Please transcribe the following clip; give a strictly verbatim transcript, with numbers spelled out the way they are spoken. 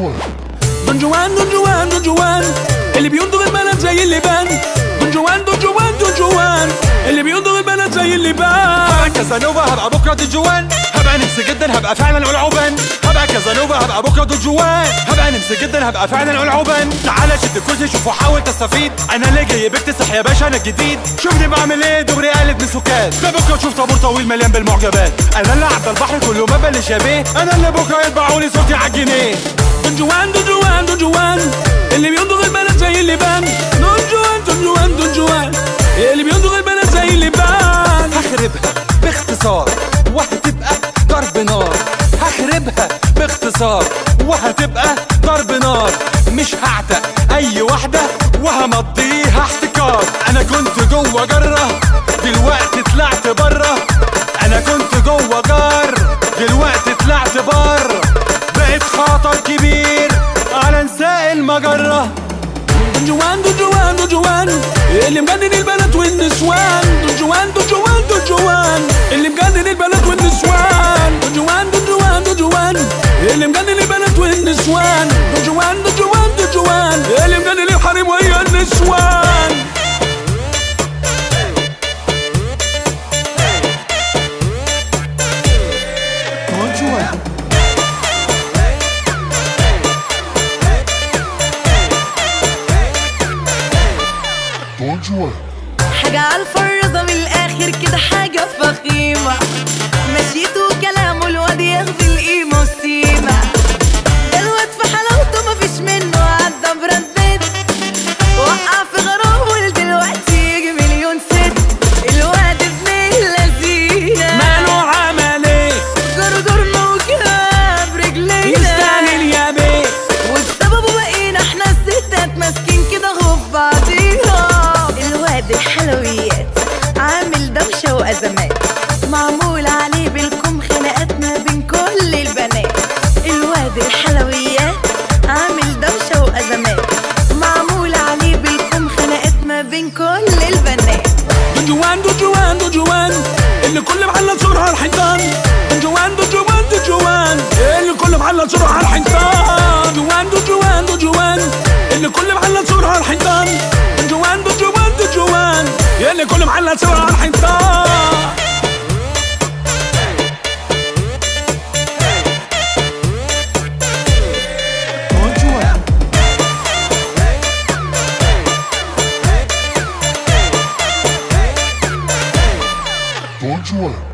دون جوان دون جوان دون جوان اللي بينضغ البنات زي اللبان. دون جوان دون جوان دون جوان اللي بينضغ البنات زي اللبان. هبقى كازانوفا هبقى بكره دون جوان، هبقى نمسي جدا هبقى فعلا العوبان. هبقى كازانوفا هبقى بكره دون جوان، هبقى نمسي جدا هبقى فعلا العوبان. تعالى شد الكرسي شوف وحاول تستفيد، انا اللي جاي بكتسح يا باشا انا الجديد. شوفني بعمل ايه دغري قالت من سكات، ده بكره تشوف طابور طويل مليان بالمعجبات. انا اللي عدى البحر كله ما بلش يا بيه، انا اللي بكره يطبعولي صوتي عالجنيه. دون جوان دون جوان دون جوان اللي بينضغ البنات زي اللبان. دون جوان دون جوان دون جوان اللي بينضغ البنات زي اللبان. هخربها باختصار وهتبقى ضرب نار، هخربها باختصار وهتبقى ضرب نار. مش هعتق اي واحدة وهمضيها احتكار. انا كنت جوه جرة دلوقتي طلعت بره، انا كنت جوه جار دلوقتي طلعت بره. بقيت خطر كبير على نساء المجرة. دون جوان دون جوان دون جوان اللي مجنن البنات والنسوان. دون جوان دون جوان دون جوان اللي مجنن البنات والنسوان. دون جوان دون جوان دون جوان اللي مجنن البنات والنسوان. دون جوان دون جوان دون جوان اللي مجنن الحريم وهي النسوان. حاجة عالفرزة من الآخر كده حاجة فخيمة، مشيته وكلامه الواد ياخد القيمة والسيمة. ده الواد في حلاوته مفيش منه عدى برندات، وقع في غرام ودلوقتي يجي مليون ست. الواد ابن اللذينة ماله عمل ايه؟ جرجرنا وجاب رجلينا يستاهل يا بيه، وبسببه بقينا احنا الستات ماسكين كده غف بعضينا. الواد الحلويات عامل دوشة وأزمات، معمول عليه بالكم خناقات ما بين كل البنات. الواد الحلويات عامل دوشة وأزمات، معمول عليه بالكم خناقات ما بين كل البنات. دون جوان دون جوان دون جوان اللي كل محل صورها على الحيطان. دون جوان دون جوان دون جوان اللي كل محل صورها على الحيطان. دون جوان دون جوان دون جوان اللي كل محل صورها على الحيطان. دون جوان دون جوان دون جوان اللي كل محل صورها على الحيطان. Don't you